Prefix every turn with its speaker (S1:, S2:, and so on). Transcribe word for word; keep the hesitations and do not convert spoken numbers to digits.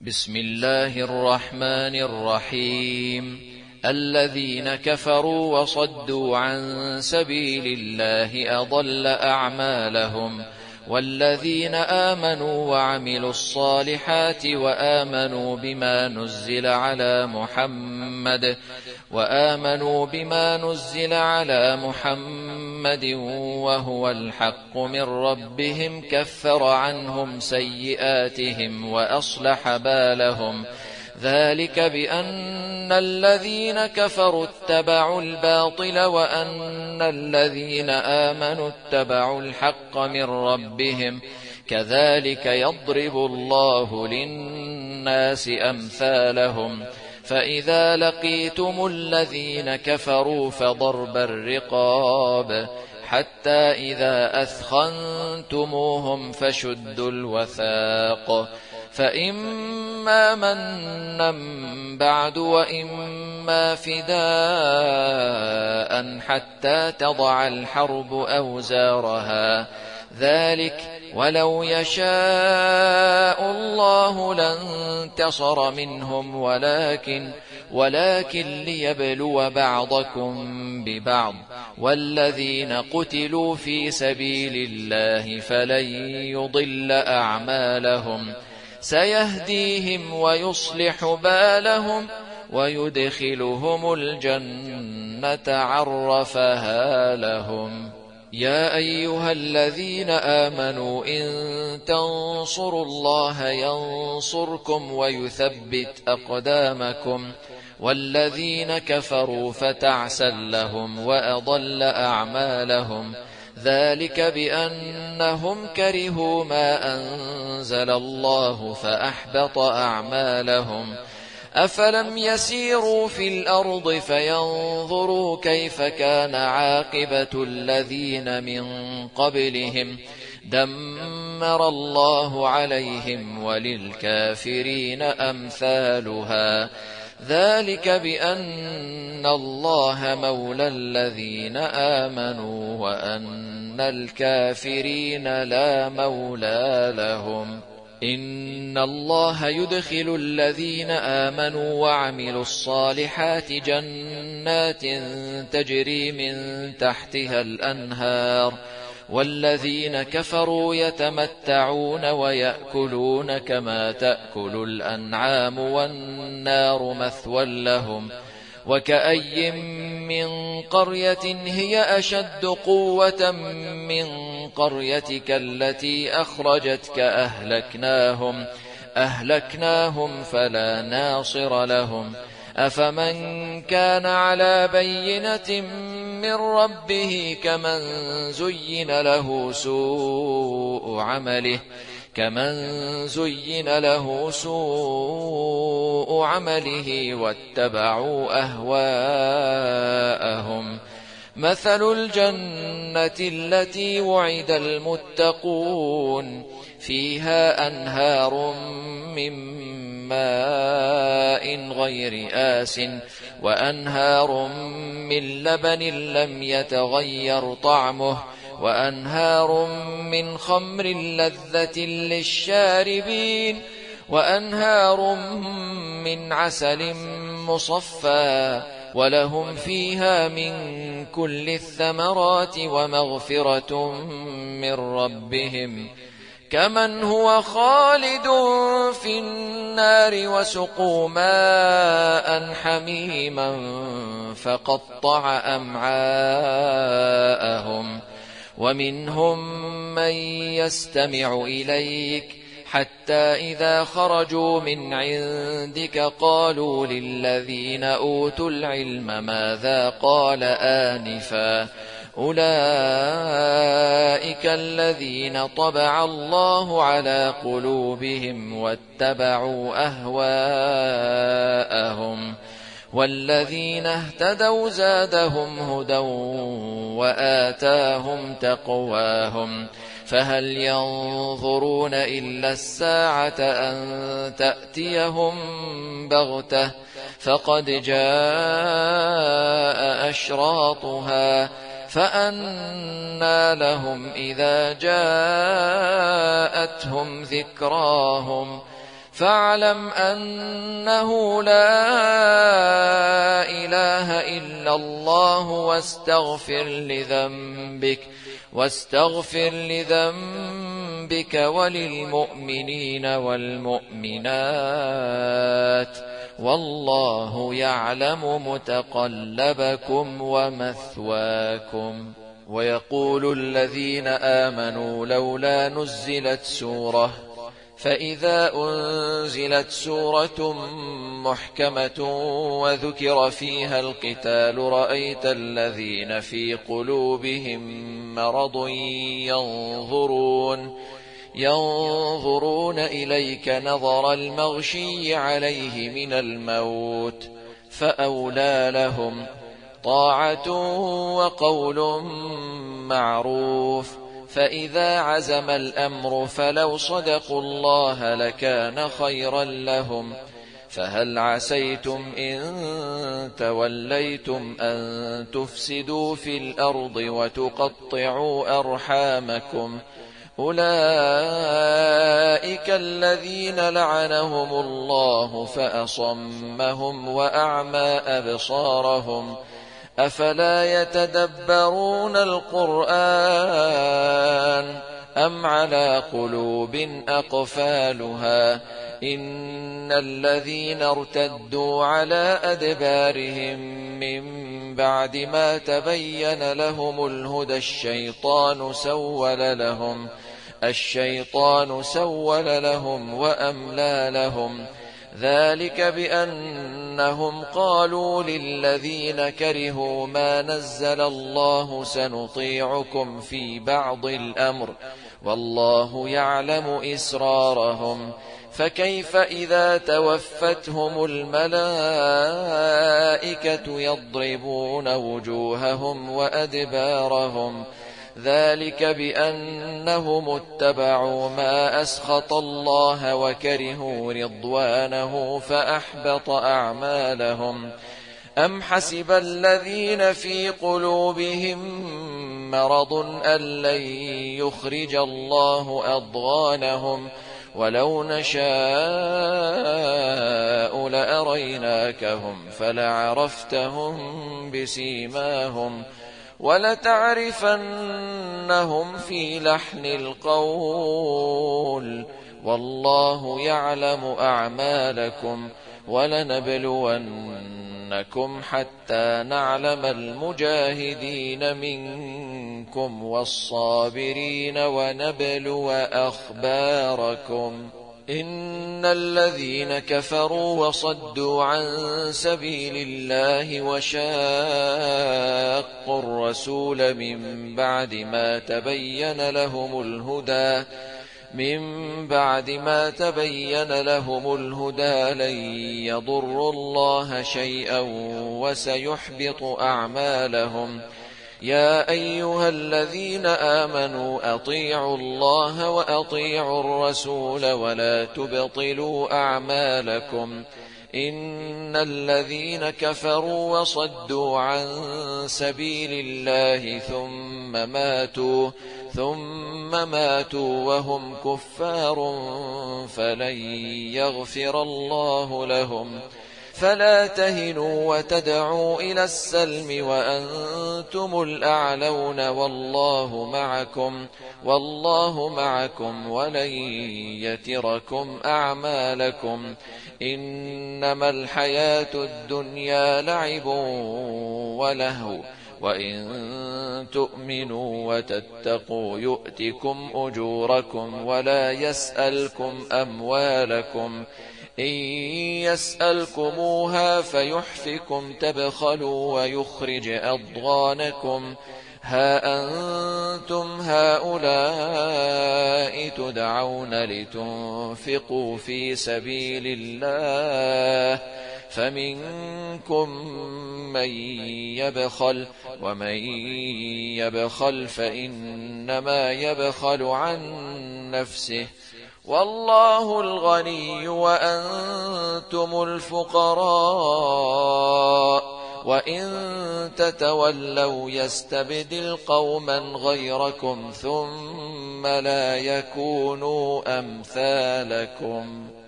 S1: بسم الله الرحمن الرحيم. الذين كفروا وصدوا عن سبيل الله أضل أعمالهم، والذين آمنوا وعملوا الصالحات وآمنوا بما نزل على محمد وآمنوا بما نزل على محمد وهو الحق من ربهم كفر عنهم سيئاتهم وأصلح بالهم، ذلك بأن الذين كفروا اتبعوا الباطل وأن الذين آمنوا اتبعوا الحق من ربهم، كذلك يضرب الله للناس أمثالهم. فإذا لقيتم الذين كفروا فضرب الرقاب حتى إذا أثخنتموهم فشدوا الوثاق، فإما منا بعد وإما فداء حتى تضع الحرب أوزارها، ذلك ولو يشاء الله لانتصر منهم ولكن ولكن ليبلو بعضكم ببعض، والذين قتلوا في سبيل الله فلن يضل أعمالهم، سيهديهم ويصلح بالهم ويدخلهم الجنة عرفها لهم. يا أيها الذين آمنوا إن تنصروا الله ينصركم ويثبت أقدامكم، والذين كفروا فتعسا لهم وأضل أعمالهم، ذلك بأنهم كرهوا ما أنزل الله فأحبط أعمالهم. أفلم يسيروا في الأرض فينظروا كيف كان عاقبة الذين من قبلهم، دمر الله عليهم وللكافرين أمثالها، ذلك بأن الله مولى الذين آمنوا وأن الكافرين لا مولى لهم. إن الله يدخل الذين آمنوا وعملوا الصالحات جنات تجري من تحتها الأنهار، والذين كفروا يتمتعون ويأكلون كما تأكل الأنعام والنار مثوى لهم. وكأي من قرية هي أشد قوة من قريتك التي أخرجتك أهلكناهم أهلكناهم فلا ناصر لهم. أفمن كان على بينة من ربه كمن زين له سوء عمله كمن زين له سوء عمله واتبعوا أهواءهم. مثل الجنة التي وعد المتقون فيها أنهار من ماء غير آسٍ وأنهار من لبن لم يتغير طعمه وأنهار من خمر لذة للشاربين وأنهار من عسل مصفى، ولهم فيها من كل الثمرات ومغفرة من ربهم، كمن هو خالد في النار وسقوا ماء حميما فقطع أمعاءهم. ومنهم من يستمع إليك حتى إذا خرجوا من عندك قالوا للذين أوتوا العلم ماذا قال آنفا، أولئك الذين طبع الله على قلوبهم واتبعوا أهواءهم، والذين اهتدوا زادهم هدى وآتاهم تقواهم. فهل ينظرون إلا الساعة أن تأتيهم بغتة فقد جاء أشراطها، فأنى لهم إذا جاءتهم ذكراهم فاعلم أنه لا إله إلا الله واستغفر لذنبك واستغفر لذنبك وللمؤمنين والمؤمنات والله يعلم متقلبكم ومثواكم. ويقول الذين آمنوا لولا نزلت سورة فإذا أنزلت سورة محكمة وذكر فيها القتال رأيت الذين في قلوبهم مرض ينظرون ينظرون إليك نظر المغشي عليه من الموت فأولى لهم طاعة وقول معروف. فإذا عزم الأمر فلو صدقوا الله لكان خيرا لهم. فهل عسيتم إن توليتم أن تفسدوا في الأرض وتقطعوا أرحامكم أولئك الذين لعنهم الله فأصمهم وأعمى أبصارهم أفلا يتدبرون القرآن أم على قلوب أقفالها إن الذين ارتدوا على أدبارهم من بعد ما تبين لهم الهدى الشيطان سول لهم الشيطان سول لهم وأملى لهم ذلك بأنهم قالوا للذين كرهوا ما نزل الله سنطيعكم في بعض الأمر والله يعلم إسرارهم. فكيف إذا توفتهم الملائكة يضربون وجوههم وأدبارهم ذلك بأنهم اتبعوا ما أسخط الله وكرهوا رضوانه فأحبط أعمالهم. أم حسب الذين في قلوبهم مرض أن لن يخرج الله أضغانهم ولو نشاء لأريناكهم فلعرفتهم بسيماهم ولتعرفنهم في لحن القول والله يعلم أعمالكم ولنبلونكم حتى نعلم المجاهدين منكم والصابرين ونبلو أخباركم. إن الذين كفروا وصدوا عن سبيل الله وشاقوا الرسول من بعد ما تبين لهم الهدى من بعد ما تبين لهم الهدى لن يضروا الله شيئا وسيحبط أعمالهم. يا أيها الذين آمنوا أطيعوا الله وأطيعوا الرسول ولا تبطلوا أعمالكم. إن الذين كفروا وصدوا عن سبيل الله ثم ماتوا ثم ماتوا وهم كفار فلن يغفر الله لهم. فلا تهنوا وتدعوا إلى السلم وأنتم الأعلون والله معكم والله معكم ولن يتركم أعمالكم. إنما الحياة الدنيا لعب ولهو وإن تؤمنوا وتتقوا يؤتكم أجوركم ولا يسألكم أموالكم. إن يسألكموها فيحفكم تبخلوا ويخرج أضغانكم. ها أنتم هؤلاء تدعون لتنفقوا في سبيل الله فمنكم من يبخل ومن يبخل فإنما يبخل عن نفسه والله الغني وأنتم الفقراء وإن تتولوا يستبدل قوما غيركم ثم لا يكونوا أمثالكم.